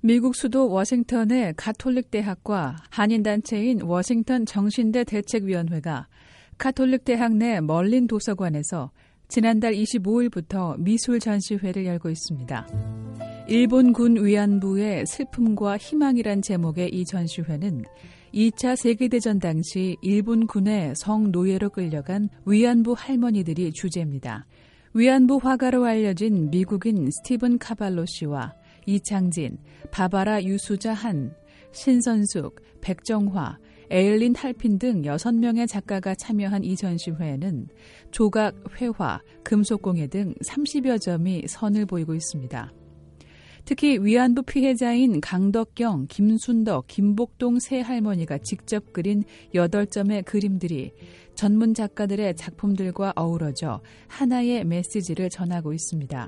미국 수도 워싱턴의 가톨릭 대학과 한인단체인 워싱턴 정신대 대책위원회가 가톨릭 대학 내 멀린 도서관에서 지난달 25일부터 미술 전시회를 열고 있습니다. 일본군 위안부의 슬픔과 희망이란 제목의 이 전시회는 2차 세계대전 당시 일본군의 성노예로 끌려간 위안부 할머니들이 주제입니다. 위안부 화가로 알려진 미국인 스티븐 카발로 씨와 이창진, 바바라 유수자 한, 신선숙, 백정화, 에일린 할핀 등 6명의 작가가 참여한 이 전시회에는 조각, 회화, 금속공예 등 30여 점이 선을 보이고 있습니다. 특히 위안부 피해자인 강덕경, 김순덕, 김복동 세 할머니가 직접 그린 8점의 그림들이 전문 작가들의 작품들과 어우러져 하나의 메시지를 전하고 있습니다.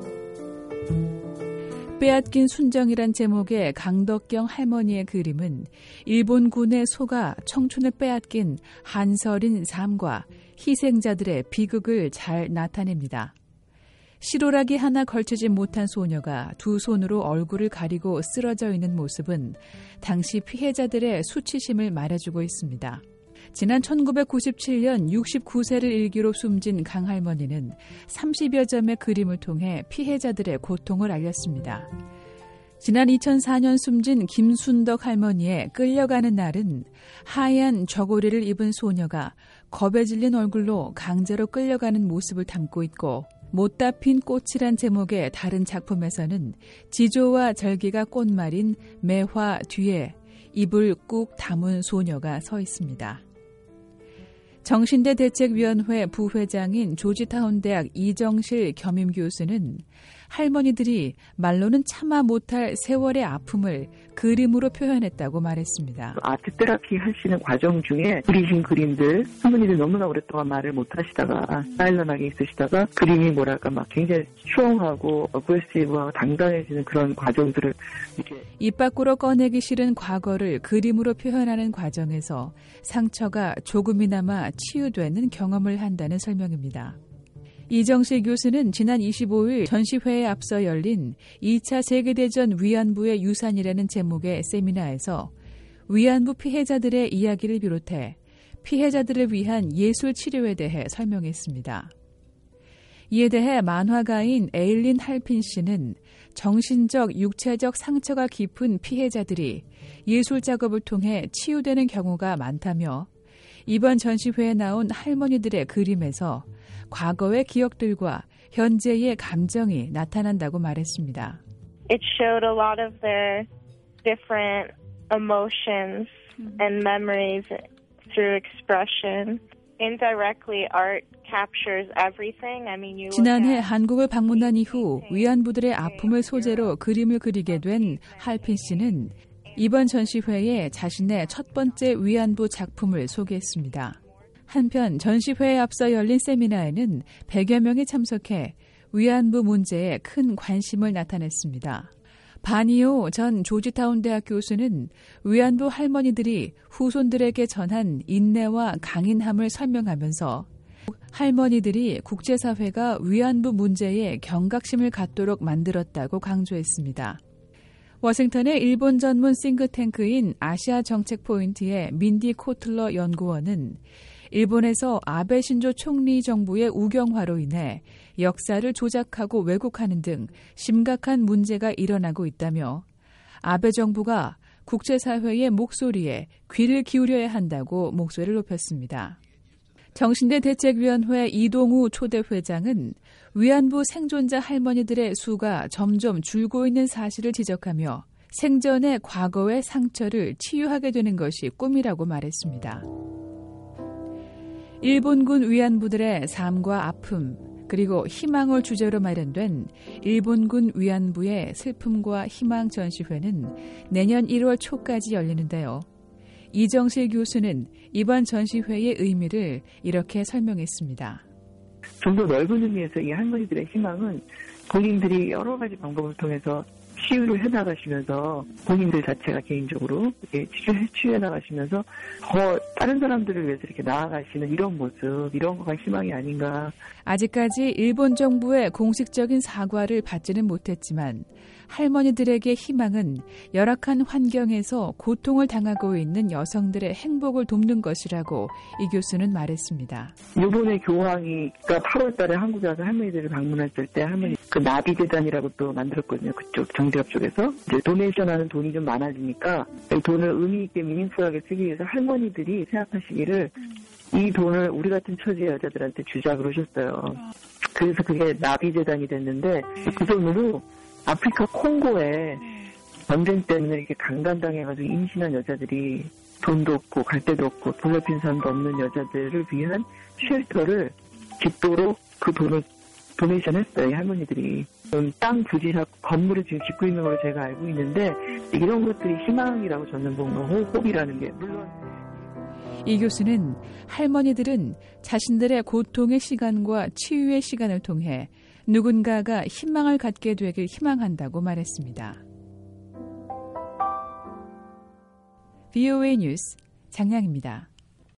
빼앗긴 순정이란 제목의 강덕경 할머니의 그림은 일본군의 소가 청춘을 빼앗긴 한설인 삶과 희생자들의 비극을 잘 나타냅니다. 시로라기 하나 걸치지 못한 소녀가 두 손으로 얼굴을 가리고 쓰러져 있는 모습은 당시 피해자들의 수치심을 말해주고 있습니다. 지난 1997년 69세를 일기로 숨진 강 할머니는 30여 점의 그림을 통해 피해자들의 고통을 알렸습니다. 지난 2004년 숨진 김순덕 할머니의 끌려가는 날은 하얀 저고리를 입은 소녀가 겁에 질린 얼굴로 강제로 끌려가는 모습을 담고 있고, 못다 핀 꽃이란 제목의 다른 작품에서는 지조와 절기가 꽃말인 매화 뒤에 입을 꾹 다문 소녀가 서 있습니다. 정신대 대책위원회 부회장인 조지타운 대학 이정실 겸임 교수는 할머니들이 말로는 참아 못할 세월의 아픔을 그림으로 표현했다고 말했습니다. 아트 테라피 하시는 과정 중에 그리신 그림들, 할머니들 너무나 오랫동안 말을 못 하시다가 사일런하게 있으시다가 그림이 뭐랄까 막 굉장히 수용하고 어그레시브하고 당당해지는 그런 과정들을 이렇게 입 밖으로 꺼내기 싫은 과거를 그림으로 표현하는 과정에서 상처가 조금이나마 치유되는 경험을 한다는 설명입니다. 이정실 교수는 지난 25일 전시회에 앞서 열린 2차 세계대전 위안부의 유산이라는 제목의 세미나에서 위안부 피해자들의 이야기를 비롯해 피해자들을 위한 예술 치료에 대해 설명했습니다. 이에 대해 만화가인 에일린 할핀 씨는 정신적, 육체적 상처가 깊은 피해자들이 예술 작업을 통해 치유되는 경우가 많다며 이번 전시회에 나온 할머니들의 그림에서 과거의 기억들과 현재의 감정이 나타난다고 말했습니다. It showed a lot of their different emotions and memories through expression. Indirectly, art captures everything. I mean, you 지난해 한국을 방문한 이후 위안부들의 아픔을 소재로 그림을 그리게 된 할핀 씨는 이번 전시회에 자신의 첫 번째 위안부 작품을 소개했습니다. 한편 전시회에 앞서 열린 세미나에는 100여 명이 참석해 위안부 문제에 큰 관심을 나타냈습니다. 바니오 전 조지타운 대학 교수는 위안부 할머니들이 후손들에게 전한 인내와 강인함을 설명하면서 할머니들이 국제사회가 위안부 문제에 경각심을 갖도록 만들었다고 강조했습니다. 워싱턴의 일본 전문 싱크탱크인 아시아 정책 포인트의 민디 코틀러 연구원은 일본에서 아베 신조 총리 정부의 우경화로 인해 역사를 조작하고 왜곡하는 등 심각한 문제가 일어나고 있다며 아베 정부가 국제사회의 목소리에 귀를 기울여야 한다고 목소리를 높였습니다. 정신대 대책위원회 이동우 초대 회장은 위안부 생존자 할머니들의 수가 점점 줄고 있는 사실을 지적하며 생전의 과거의 상처를 치유하게 되는 것이 꿈이라고 말했습니다. 일본군 위안부들의 삶과 아픔, 그리고 희망을 주제로 마련된 일본군 위안부의 슬픔과 희망 전시회는 내년 1월 초까지 열리는데요. 이정실 교수는 이번 전시회의 의미를 이렇게 설명했습니다. 좀 더 넓은 의미에서 이 할머니들의 희망은 본인들이 여러 가지 방법을 통해서 치유를 해나가시면서 본인들 자체가 개인적으로 치유해 나가시면서 더 다른 사람들을 위해서 이렇게 나아가시는 이런 모습, 이런 거가 희망이 아닌가. 아직까지 일본 정부의 공식적인 사과를 받지는 못했지만 할머니들에게 희망은 열악한 환경에서 고통을 당하고 있는 여성들의 행복을 돕는 것이라고 이 교수는 말했습니다. 일본의 교황이가 8월 달에 한국에 와서 할머니들을 방문했을 때 할머니 그 나비재단이라고 또 만들었거든요. 그쪽 정대협 쪽에서. 이제 도네이션하는 돈이 좀 많아지니까 이 돈을 의미 있게 미닝풀하게 쓰기 위해서 할머니들이 생각하시기를 이 돈을 우리 같은 처지의 여자들한테 주자 그러셨어요. 그래서 그게 나비재단이 됐는데 그 돈으로 아프리카 콩고에 전쟁 때문에 이렇게 강간당해가지고 임신한 여자들이 돈도 없고 갈 데도 없고 돌려핀 사람도 없는 여자들을 위한 쉘터를 집도로 그 돈을 도네이션 했어요. 이 할머니들이. 땅 부지 건물을 지금 짓고 있는 걸로 제가 알고 있는데 이런 것들이 희망이라고 저는 보면 호흡이라는 게 물론 이 교수는 할머니들은 자신들의 고통의 시간과 치유의 시간을 통해 누군가가 희망을 갖게 되길 희망한다고 말했습니다. VOA 뉴스 장량입니다.